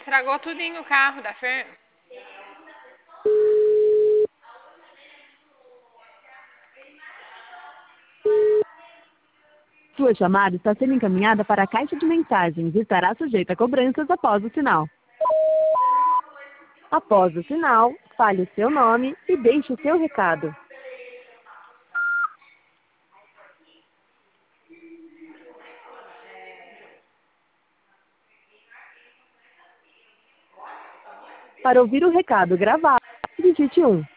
estragou tudinho o carro da Fer. Sua chamada está sendo encaminhada para a caixa de mensagens e estará sujeita a cobranças após o sinal. Após o sinal, fale o seu nome e deixe o seu recado. Para ouvir o recado gravado, digite 1.